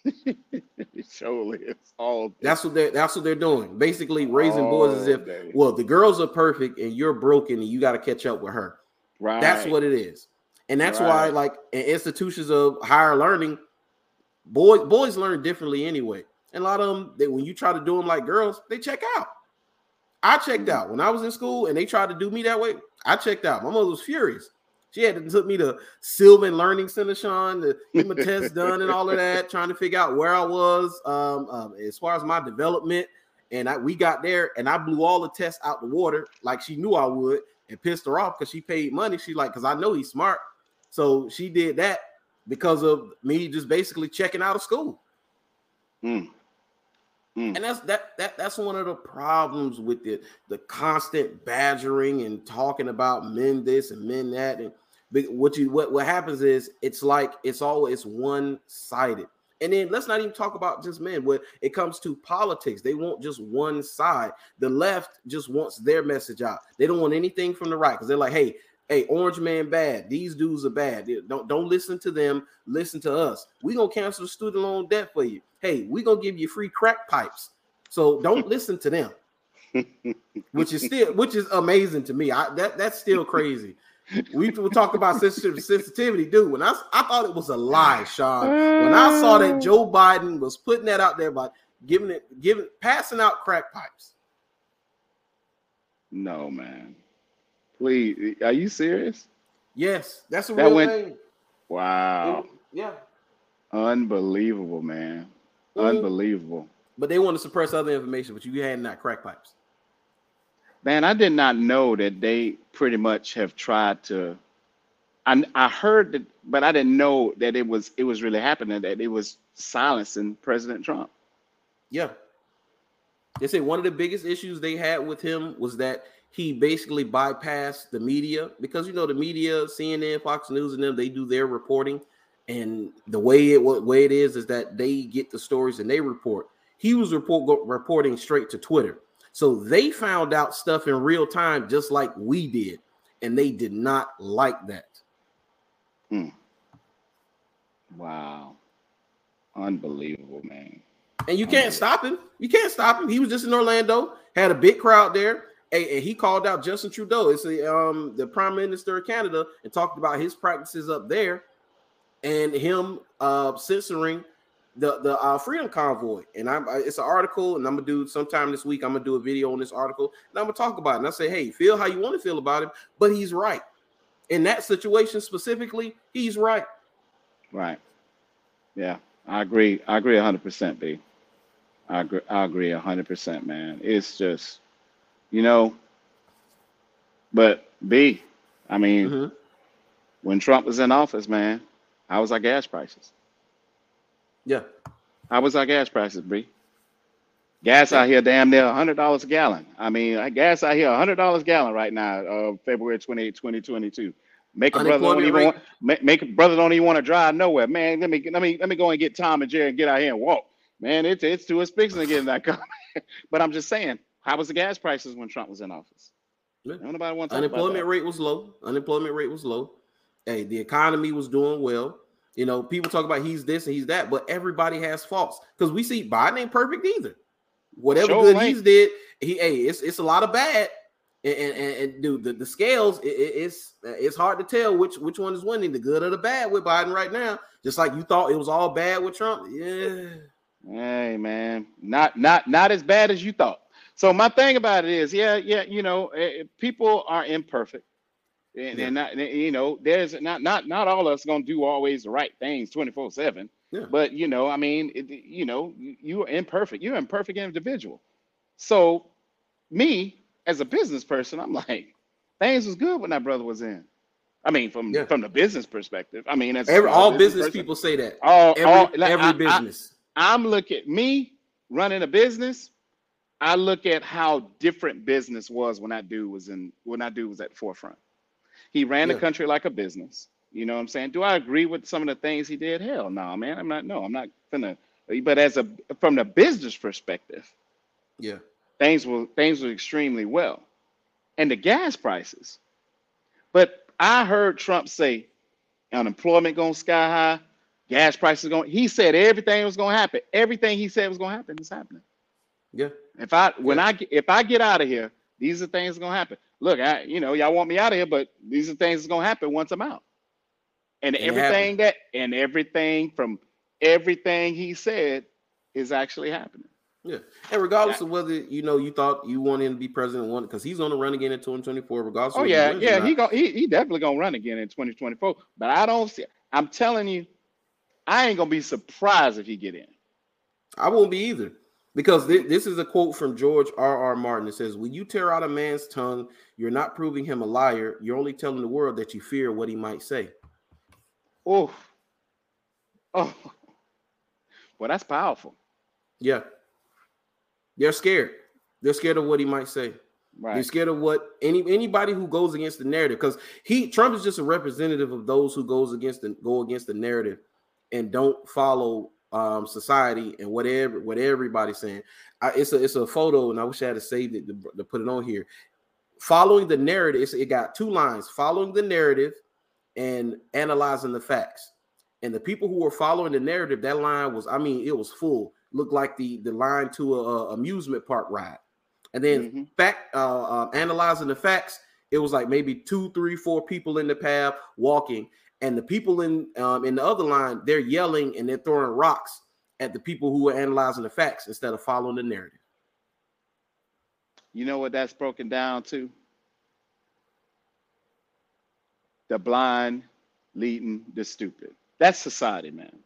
Surely it's all day. That's what they're that's what they're doing. Basically raising all boys as if day. well, the girls are perfect and you're broken and you got to catch up with her. Right. That's what it is. And that's right. why, like in institutions of higher learning, boys boys learn differently anyway. And a lot of them, they, when you try to do them like girls, they check out. I checked out when I was in school and they tried to do me that way. I checked out. My mother was furious. She had to took me to Sylvan Learning Center, Sean, to get my test done and all of that, trying to figure out where I was um, um, as far as my development. And I, we got there, and I blew all the tests out the water like she knew I would, and pissed her off because she paid money. She like, because I know he's smart. So she did that because of me just basically checking out of school. Mm. Mm. And that's that that that's one of the problems with it, the constant badgering and talking about men this and men that. And what you what, what happens is it's like it's always one-sided. And then let's not even talk about just men. When it comes to politics, they want just one side. The left just wants their message out. They don't want anything from the right because they're like, hey, hey, orange man bad. These dudes are bad. Don't, don't listen to them. Listen to us. We're going to cancel the student loan debt for you. Hey, we're going to give you free crack pipes. So don't listen to them, which is still, which is amazing to me. I, that That's still crazy. We will talk about sensitivity, dude. When I, I thought it was a lie, Sean. When I saw that Joe Biden was putting that out there by giving it, giving, passing out crack pipes. No, man. Please, are you serious? Yes, that's a That real went. thing. Wow. It- yeah. Unbelievable, man. Mhm. Unbelievable. But they want to suppress other information, but you had not crack pipes. Man, I did not know that they pretty much have tried to. I I heard that, but I didn't know that it was it was really happening. That it was silencing President Trump. Yeah. They say one of the biggest issues they had with him was that he basically bypassed the media because you know the media, C N N, Fox News, and them they do their reporting, and the way it what way it is is that they get the stories and they report. He was report go, reporting straight to Twitter, so they found out stuff in real time just like we did, and they did not like that. Hmm. Wow. Unbelievable, man. And you can't stop him. You can't stop him. He was just in Orlando, had a big crowd there, and, and he called out Justin Trudeau. It's the um the Prime Minister of Canada, and talked about his practices up there, and him uh censoring the the uh, Freedom Convoy. And I'm it's an article, and I'm gonna do sometime this week. I'm gonna do a video on this article, and I'm gonna talk about it. And I say, hey, feel how you want to feel about him, but he's right in that situation specifically. He's right. Right. Yeah, I agree. I agree one hundred percent, B. I agree. I agree one hundred percent, man. It's just, you know, but B, I mean, Mm-hmm. when Trump was in office, man, how was our gas prices? Yeah. How was our gas prices, B? Gas out here damn near one hundred dollars a gallon. I mean, uh, gas out here one hundred dollars a gallon right now, uh, February twenty-eighth, twenty twenty-two. Make a brother don't Unemployment even rate. want, make, make a brother don't even want to drive nowhere, man. Let me let me let me go and get Tom and Jerry and get out here and walk, man. It's it's too expensive to get in that car. But I'm just saying, how was the gas prices when Trump was in office? Yeah. Don't nobody want to talk about Unemployment that. rate was low. Unemployment rate was low. Hey, the economy was doing well. You know, people talk about he's this and he's that, but everybody has faults because we see Biden ain't perfect either. Whatever Sure good ain't. he's did, he hey, it's it's a lot of bad. And and, and, and dude, the, the scales, it, it, it's it's hard to tell which which one is winning, the good or the bad with Biden right now. Just like you thought it was all bad with Trump. Yeah. Hey man, not not not as bad as you thought. So my thing about it is, yeah, yeah, you know, eh, people are imperfect, and, Yeah. and not, you know, there's not not not all of us gonna do always the right things twenty-four seven. Yeah. But you know, I mean, it, you know, you you are imperfect. You're an imperfect individual. So me as a business person, I'm like, things was good when that brother was in. I mean, from Yeah. from the business perspective. I mean, as a Every, small all business business person, people say that. all Every all like, every I, I, business. I'm looking at me running a business. I look at how different business was when that dude was in when that dude was at the forefront. He ran the Yeah. country like a business. You know what I'm saying? Do I agree with some of the things he did? Hell no, man. I'm not. No, I'm not gonna. But as a from the business perspective, Yeah. things were things were extremely well, and the gas prices. But I heard Trump say unemployment going sky high, gas prices going. He said everything was going to happen. Everything he said was going to happen is happening. Yeah. If I when Yeah. I if I get out of here, these are things that's gonna happen. Look, I you know y'all want me out of here, but these are things that's gonna happen once I'm out. And, And it everything that and everything from everything he said is actually happening. Yeah, and regardless Yeah. of whether you know you thought you want him to be president, one because he's going to run again in twenty twenty-four, regardless of Oh whether yeah, he wins or yeah, he not. go he, he definitely gonna run again in twenty twenty-four. But I don't see. I'm telling you, I ain't gonna be surprised if he get in. I won't be either, because thi- this is a quote from George R. R. Martin. It says, "When you tear out a man's tongue, you're not proving him a liar. You're only telling the world that you fear what he might say." Oh, oh, well, that's powerful. Yeah, they're scared. They're scared of what he might say. They're Right. scared of what any anybody who goes against the narrative, because he Trump is just a representative of those who goes against the go against the narrative and don't follow um, society and whatever what everybody's saying. I, it's a it's a photo, and I wish I had saved it to, to put it on here. Following the narrative, it's, it got two lines: following the narrative and analyzing the facts. And the people who were following the narrative, that line was, I mean, it was full. Looked like the the line to a, a amusement park ride. And then Mm-hmm. fact uh, uh, analyzing the facts, it was like maybe two, three, four people in the path walking, and the people in um, in the other line, they're yelling and they're throwing rocks at the people who are analyzing the facts instead of following the narrative. You know what that's broken down to? The blind leading the stupid. That's society, man.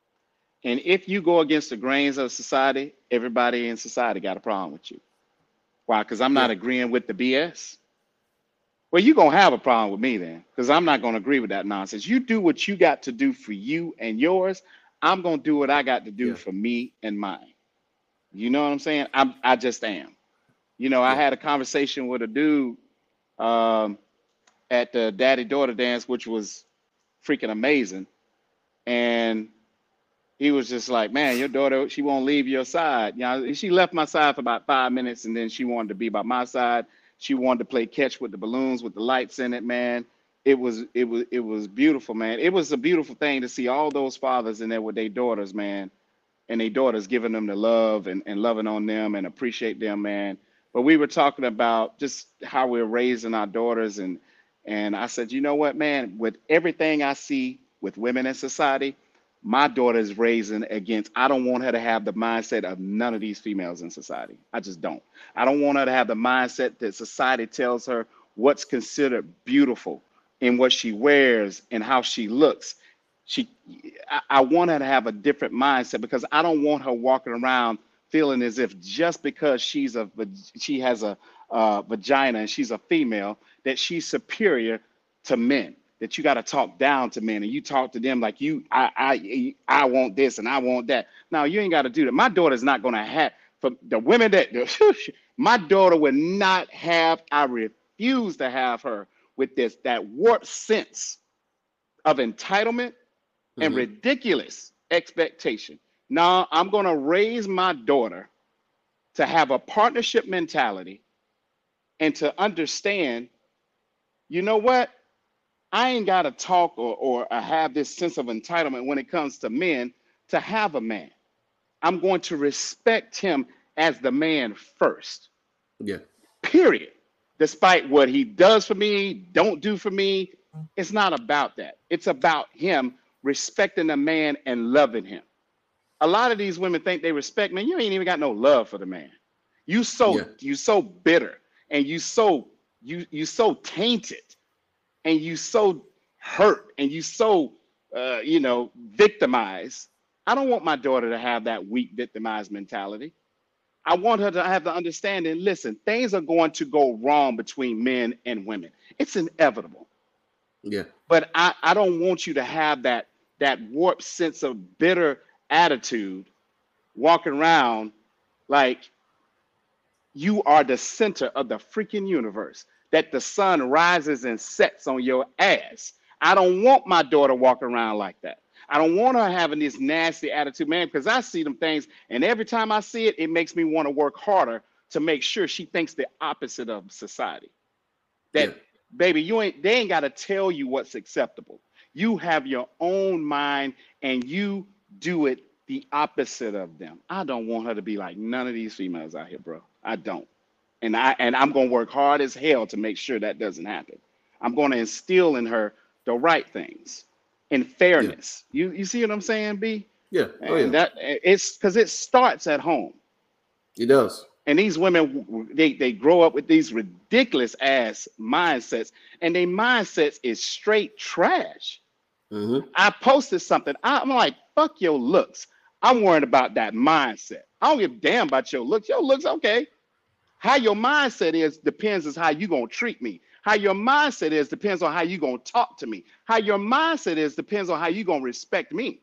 And if you go against the grains of society, everybody in society got a problem with you. Why? Because I'm not Yeah. agreeing with the B S. Well, you're going to have a problem with me then, because I'm not going to agree with that nonsense. You do what you got to do for you and yours. I'm going to do what I got to do Yeah. for me and mine. You know what I'm saying? I'm, I just am. You know, I Yeah. had a conversation with a dude um, at the daddy-daughter dance, which was freaking amazing. And he was just like, man, your daughter, she won't leave your side. You know, she left my side for about five minutes, and then she wanted to be by my side. She wanted to play catch with the balloons with the lights in it, man. It was it was it was beautiful, man. It was a beautiful thing to see all those fathers in there with their daughters, man, and their daughters giving them the love and, and loving on them and appreciate them, man. But we were talking about just how we're raising our daughters, and and I said, you know what, man, with everything I see with women in society, my daughter is raising against, I don't want her to have the mindset of none of these females in society. I just don't. I don't want her to have the mindset that society tells her what's considered beautiful in what she wears and how she looks. She, I, I want her to have a different mindset, because I don't want her walking around feeling as if just because she's a, she has a, uh, vagina and she's a female, that she's superior to men. That you got to talk down to men and you talk to them like you, I, I, I want this and I want that. Now you ain't got to do that. My daughter's not going to have, for the women that, my daughter would not have, I refuse to have her with this, that warped sense of entitlement and Mm-hmm. ridiculous expectation. Now I'm going to raise my daughter to have a partnership mentality and to understand, you know what? I ain't got to talk or, or have this sense of entitlement when it comes to men to have a man. I'm going to respect him as the man first, Yeah. period. Despite what he does for me, don't do for me, it's not about that. It's about him respecting the man and loving him. A lot of these women think they respect men. You ain't even got no love for the man. You so Yeah. you so bitter, and you so you you so tainted, and you so hurt, and you so uh, you know, victimized. I don't want my daughter to have that weak, victimized mentality. I want her to have the understanding, listen, things are going to go wrong between men and women. It's inevitable. Yeah. But I, I don't want you to have that that warped sense of bitter attitude, walking around like you are the center of the freaking universe, that the sun rises and sets on your ass. I don't want my daughter walking around like that. I don't want her having this nasty attitude, man, because I see them things, and every time I see it, it makes me want to work harder to make sure she thinks the opposite of society. That, Yeah. baby, you ain't, they ain't got to tell you what's acceptable. You have your own mind, and you do it the opposite of them. I don't want her to be like none of these females out here, bro. I don't. And I and I'm gonna work hard as hell to make sure that doesn't happen. I'm gonna instill in her the right things and Yeah. fairness. You you see what I'm saying, B? Yeah. Oh And yeah. that it's because it starts at home. It does. And these women, they they grow up with these ridiculous ass mindsets, and their mindsets is straight trash. Mm-hmm. I posted something. I'm like, fuck your looks. I'm worried about that mindset. I don't give a damn about your looks. Your looks, okay. How your mindset is depends on how you gonna treat me. How your mindset is depends on how you gonna talk to me. How your mindset is depends on how you gonna respect me.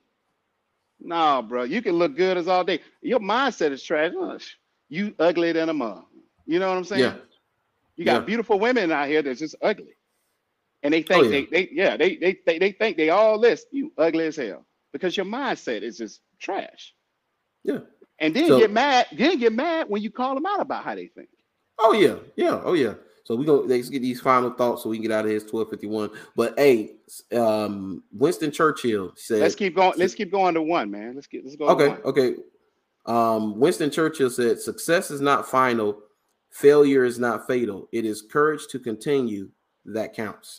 No, bro, you can look good as all day. Your mindset is trash. Ugh, you ugly than a mug. You know what I'm Yeah. saying? You got Yeah. beautiful women out here that's just ugly, and they Oh think yeah. they they yeah they they they, they think they all this. You ugly as hell because your mindset is just trash. Yeah. And then get So mad. Then get mad when you call them out about how they think. oh yeah. Yeah. Oh yeah. So we go let's get these final thoughts so we can get out of here. It's twelve fifty-one. But hey, um, Winston Churchill Let's said keep going. Let's keep going to one, man. Let's get let's go to okay, one. okay. Um, Winston Churchill said, success is not final, failure is not fatal. It is courage to continue that counts.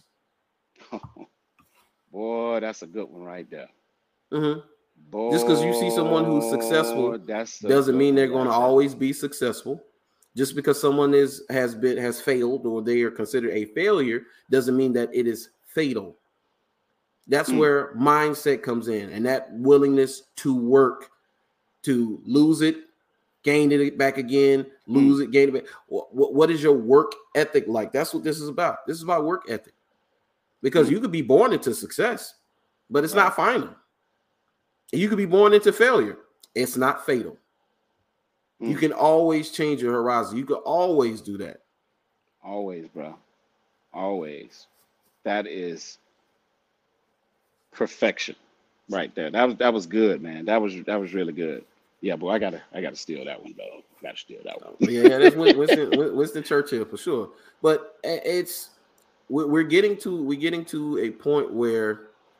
Boy, that's a good one right there. Mm-hmm. Just because you see someone who's Boy, successful that's a doesn't good mean they're one going to right there. always be successful. Just because someone is has been has failed or they are considered a failure doesn't mean that it is fatal. That's mm. where mindset comes in, and that willingness to work to lose it, gain it back again, lose mm. it, gain it back. What, what is your work ethic like? That's what this is about. This is about work ethic. Because mm. you could be born into success, but it's right. not final. You could be born into failure. It's not fatal. Mm. You can always change your horizon. You can always do that. Always, bro. Always. That is perfection right there. That was that was good, man. That was that was really good. Yeah, boy, I gotta I gotta steal that one, though. Gotta steal that one. yeah, that's Winston, Winston Churchill for sure. But it's we're getting to we're getting to a point where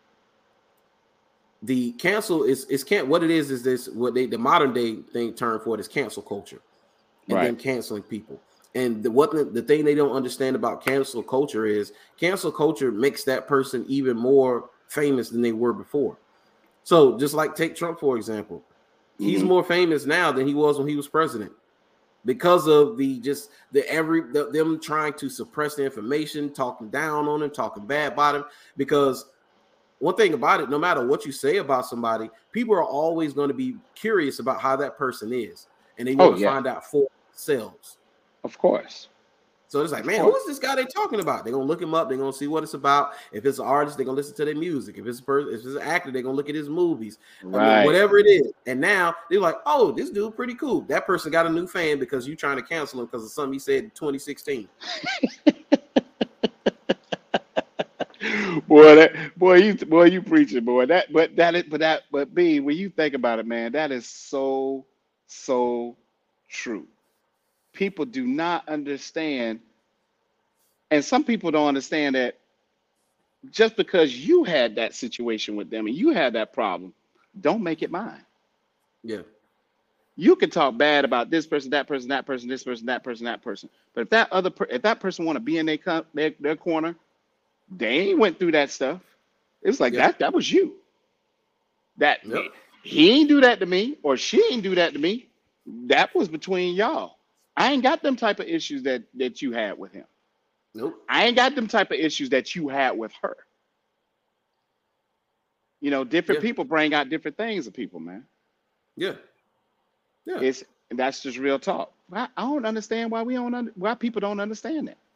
the cancel is is can't what it is is this what they the modern day thing term for it is cancel culture, and right. then canceling people. And the what the, the thing they don't understand about cancel culture is cancel culture makes that person even more famous than they were before. So just like take Trump for example, he's mm-hmm. more famous now than he was when he was president because of the just the every the, them trying to suppress the information, talking down on him, talking bad about him. Because one thing about it, no matter what you say about somebody, people are always going to be curious about how that person is, and they want oh, to yeah. find out for themselves. Of course. So it's like, man, who is this guy they talking about? They're gonna look him up. They're gonna see what it's about. If it's an artist, they're gonna listen to their music. If it's a person, if it's an actor, they're gonna look at his movies. Right. I mean, whatever it is. And now they're like, oh, this dude pretty cool. That person got a new fan because you're trying to cancel him because of something he said in twenty sixteen. boy, that boy, you boy, you preaching, boy. That but that is but that but B, when you think about it, man, that is so so true. People do not understand, and some people don't understand that just because you had that situation with them and you had that problem, don't make it mine. Yeah. You can talk bad about this person, that person, that person, this person, that person, that person. But if that other per- if that person want to be in their, their their corner, they ain't went through that stuff. It's like yeah. that that was you. That yep. he ain't do that to me, or she ain't do that to me. That was between y'all. I ain't got them type of issues that that you had with him. Nope. I ain't got them type of issues that you had with her. You know, different yeah. people bring out different things of people, man. Yeah. Yeah. It's that's just real talk. I, I don't understand why we don't under, why people don't understand that.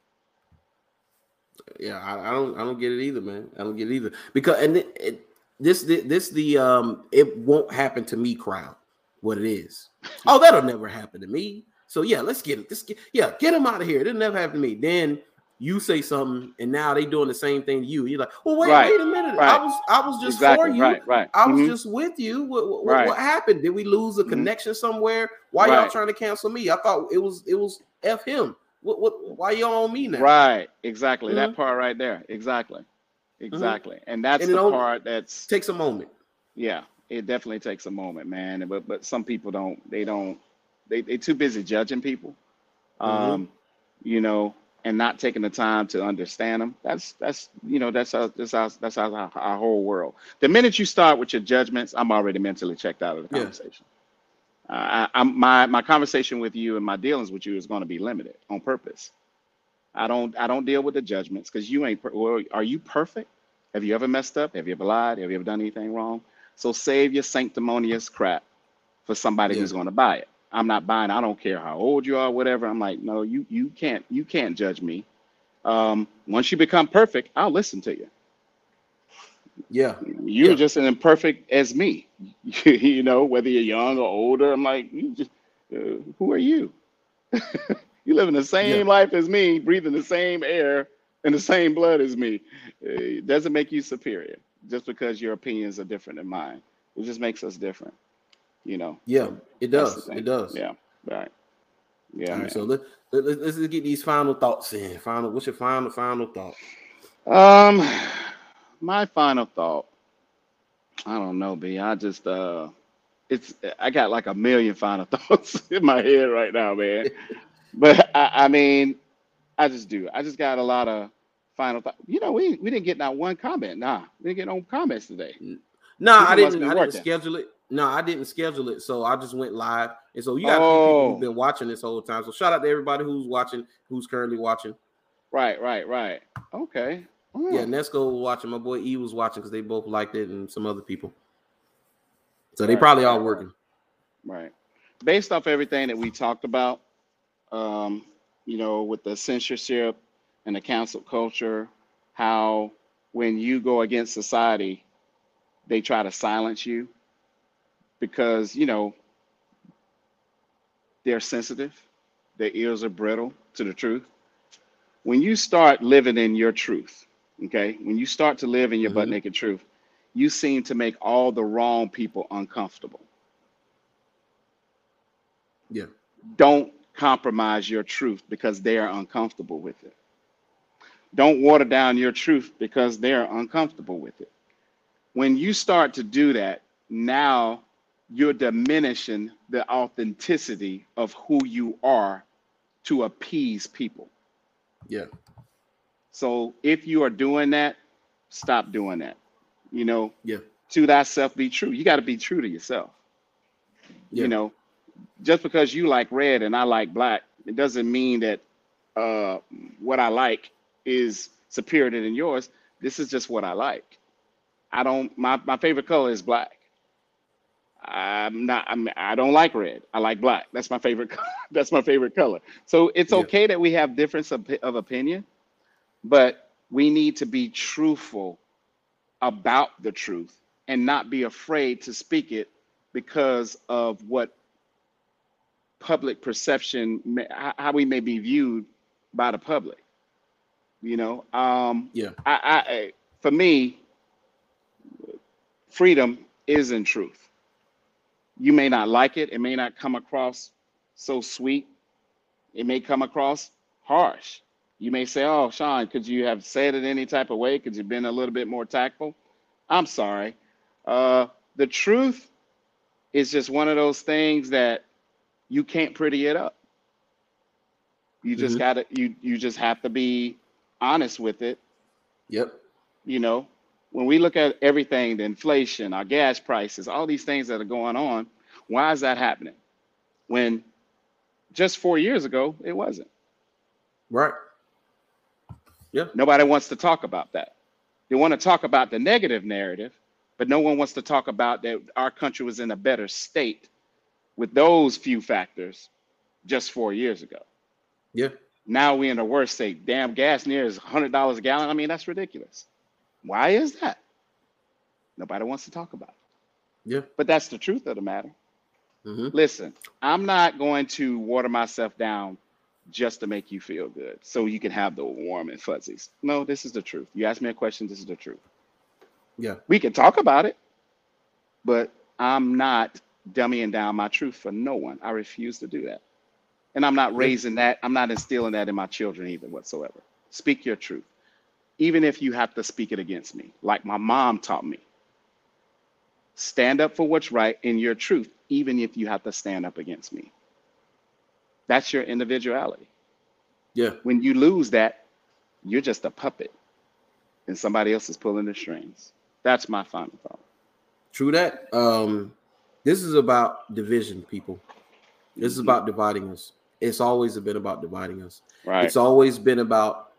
Yeah, I, I don't I don't get it either, man. I don't get it either. Because and it, it, this this this the um it won't happen to me crowd. What it is. Oh, that'll never happen to me. So yeah, let's get it. Let's get yeah, get them out of here. It'll never happen to me. Then you say something, and now they doing the same thing to you. You're like, well, wait, right. wait a minute. Right. I was I was just exactly. for you. Right, right. I was mm-hmm. just with you. What what, right. what happened? Did we lose a mm-hmm. connection somewhere? Why right. y'all trying to cancel me? I thought it was it was F him. What what why y'all on me now? Right, exactly. Mm-hmm. That part right there. Exactly. Exactly. Mm-hmm. And that's and the part that's takes a moment. Yeah, it definitely takes a moment, man. But but some people don't, they don't, they they too busy judging people. Mm-hmm. Um, you know, and not taking the time to understand them. That's that's you know that's our, that's our, that's our, our whole world. The minute you start with your judgments, I'm already mentally checked out of the conversation. Yeah. Uh, I, I'm my my conversation with you and my dealings with you is going to be limited on purpose. I don't I don't deal with the judgments because you ain't. Per- well, are you perfect? Have you ever messed up? Have you ever lied? Have you ever done anything wrong? So save your sanctimonious crap for somebody yeah. who's going to buy it. I'm not buying. I don't care how old you are, whatever. I'm like, no, you you can't you can't judge me. Um, once you become perfect, I'll listen to you. Yeah, you're yeah. just as imperfect as me. You know, whether you're young or older. I'm like, you just uh, who are you? You live in the same yeah. life as me, breathing the same air and the same blood as me. It doesn't make you superior just because your opinions are different than mine. It just makes us different. You know. Yeah, so it does. It does. Yeah. Right. Yeah. All right. So let, let, let's let's get these final thoughts in. Final. What's your final final thought? Um, my final thought. I don't know, B. I just uh, it's I got like a million final thoughts in my head right now, man. But I, I mean, I just do. I just got a lot of final thoughts. You know, we we didn't get not one comment. Nah, we didn't get no comments today. Nah, I didn't. I working. didn't schedule it. No, I didn't schedule it, so I just went live. And so you got oh. a few people who've been watching this whole time. So shout out to everybody who's watching, who's currently watching. Right, right, right. Okay. Oh. Yeah, Nesco was watching. My boy E was watching because they both liked it, and some other people. So they right, probably all right, working. Right. Based off everything that we talked about, um, you know, with the censorship and the cancel culture, how when you go against society, they try to silence you because, you know, they're sensitive. Their ears are brittle to the truth. When you start living in your truth, okay, when you start to live in your mm-hmm. butt naked truth, you seem to make all the wrong people uncomfortable. Yeah. Don't compromise your truth because they are uncomfortable with it. Don't water down your truth because they're uncomfortable with it. When you start to do that, now you're diminishing the authenticity of who you are to appease people. Yeah. So if you are doing that, stop doing that. You know, yeah. To thyself be true. You got to be true to yourself. Yeah. You know, just because you like red and I like black, it doesn't mean that uh, what I like is superior than yours. This is just what I like. I don't, my, my favorite color is black. I'm not, I'm, I don't like red. I like black. That's my favorite. That's my favorite color. So it's okay yeah. that we have difference of, of opinion, but we need to be truthful about the truth and not be afraid to speak it because of what public perception, how we may be viewed by the public. You know, um, yeah. I, I, for me, freedom is in truth. You may not like it. It may not come across so sweet. It may come across harsh. You may say, oh, Sean, could you have said it any type of way? Could you have been a little bit more tactful? I'm sorry. Uh, the truth is just one of those things that you can't pretty it up. You just mm-hmm. gotta, you, you just have to be honest with it. Yep. You know, when we look at everything, the inflation, our gas prices, all these things that are going on, why is that happening? When just four years ago, it wasn't. Right. Yeah. Nobody wants to talk about that. They want to talk about the negative narrative, but no one wants to talk about that our country was in a better state with those few factors just four years ago. Yeah. Now we're in a worse state. Damn, gas near is one hundred dollars a gallon. I mean, that's ridiculous. Why is that? Nobody wants to talk about it. Yeah. But that's the truth of the matter. Mm-hmm. Listen, I'm not going to water myself down just to make you feel good so you can have the warm and fuzzies. No, this is the truth. You ask me a question, this is the truth. Yeah. We can talk about it, but I'm not dummying down my truth for no one. I refuse to do that. And I'm not raising yeah. that. I'm not instilling that in my children either whatsoever. Speak your truth. Even if you have to speak it against me, like my mom taught me. Stand up for what's right in your truth, even if you have to stand up against me. That's your individuality. Yeah. When you lose that, you're just a puppet and somebody else is pulling the strings. That's my final thought. True that. Um, this is about division, people. This is about dividing us. It's always been about dividing us. Right. It's always been about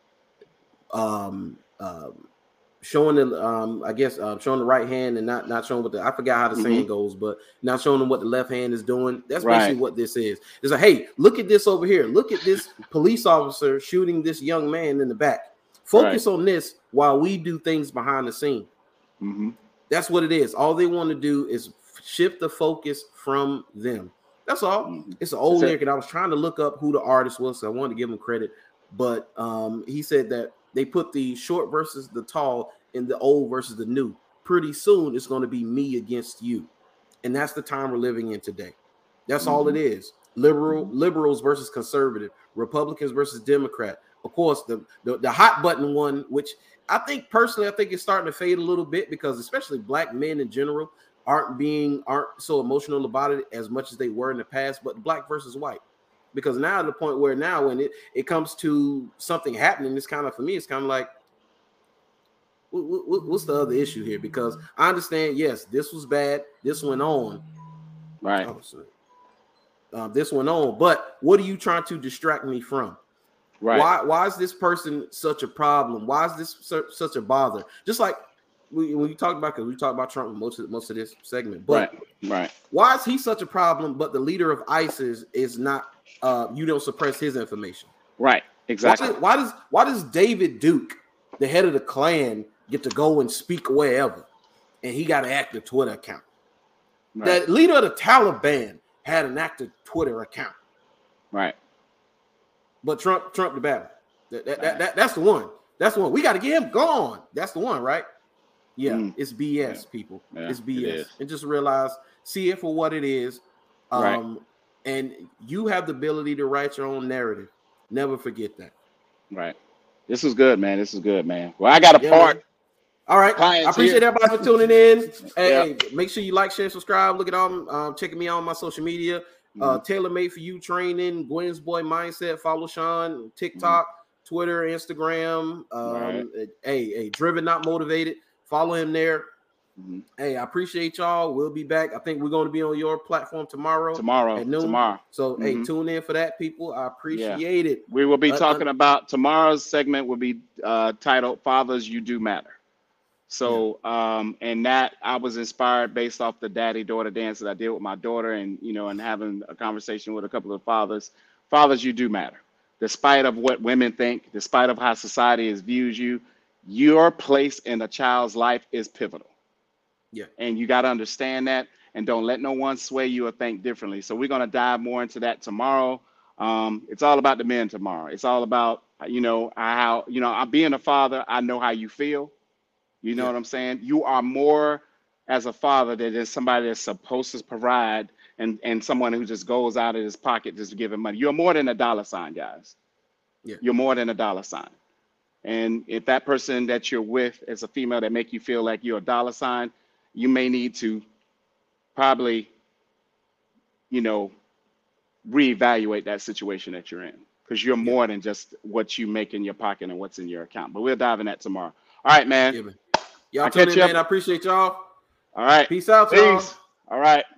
um, um, showing the, um, I guess, uh, showing the right hand and not not showing what the, I forgot how the mm-hmm. saying goes, but not showing them what the left hand is doing. That's right. basically what this is. It's like, hey, look at this over here. Look at this police officer shooting this young man in the back. Focus right. on this while we do things behind the scene. Mm-hmm. That's what it is. All they want to do is shift the focus from them. That's all. Mm-hmm. It's an old lyric, and I was trying to look up who the artist was, so I wanted to give him credit. But um, he said that they put the short versus the tall and the old versus the new. Pretty soon, it's going to be me against you. And that's the time we're living in today. That's mm-hmm. all it is. Liberal mm-hmm. liberals versus conservative, Republicans versus Democrat. Of course, the, the, the hot button one, which I think personally, I think it's starting to fade a little bit because especially black men in general aren't being aren't so emotional about it as much as they were in the past, but black versus white. Because now at the point where now when it, it comes to something happening, it's kind of, for me, it's kind of like, what, what, what's the other issue here? Because I understand, yes, this was bad. This went on. Right. Oh, uh, this went on. But what are you trying to distract me from? Right. Why why is this person such a problem? Why is this su- such a bother? Just like we, when you talk about, because we talk about Trump most of most of this segment, but right, right. Why is he such a problem? But the leader of ISIS is not. Uh, you don't suppress his information. Right. Exactly. Why, why does why does David Duke, the head of the Klan, get to go and speak wherever, and he got an active Twitter account? Right. The leader of the Taliban had an active Twitter account. Right. But Trump, Trump the battle. That, that, that, that, that's the one. That's the one. We got to get him gone. That's the one, right? Yeah, mm. It's B S, yeah. people. Yeah, it's B S. It and just realize, see it for what it is. Um, right. And you have the ability to write your own narrative. Never forget that. Right. This is good, man. This is good, man. Well, I got a yeah, part. Man. All right. I appreciate here. everybody for tuning in. Hey, yep. Make sure you like, share, subscribe. Look at all um, checking me out on my social media. Mm-hmm. Uh, Tailor Made for You training, Gwen's Boy Mindset. Follow Sean, TikTok, mm-hmm. Twitter, Instagram. Um, right. Hey, hey, Driven Not Motivated. Follow him there. Mm-hmm. Hey, I appreciate y'all. We'll be back. I think we're going to be on your platform tomorrow. Tomorrow. At noon. Tomorrow. So, mm-hmm. hey, tune in for that, people. I appreciate yeah. it. We will be uh, talking uh, about tomorrow's segment will be uh, titled Fathers, You Do Matter. So, yeah. um, and that I was inspired based off the daddy-daughter dance that I did with my daughter and, you know, and having a conversation with a couple of fathers. Fathers, you do matter. Despite of what women think, despite of how society is views you, your place in a child's life is pivotal. Yeah. And you got to understand that and don't let no one sway you or think differently. So we're going to dive more into that tomorrow. Um, it's all about the men tomorrow. It's all about, you know, how, you know, I'm being a father. I know how you feel. You know yeah. what I'm saying? You are more as a father than is somebody that's supposed to provide and, and someone who just goes out of his pocket just to give him money. You're more than a dollar sign, guys. Yeah. You're more than a dollar sign. And if that person that you're with is a female that make you feel like you're a dollar sign, you may need to probably, you know, reevaluate that situation that you're in because you're more yeah. than just what you make in your pocket and what's in your account. But we'll dive in that tomorrow. All right, man. Yeah, man. Y'all tune in, man. I appreciate y'all. All right. Peace out, Peace. y'all. All right.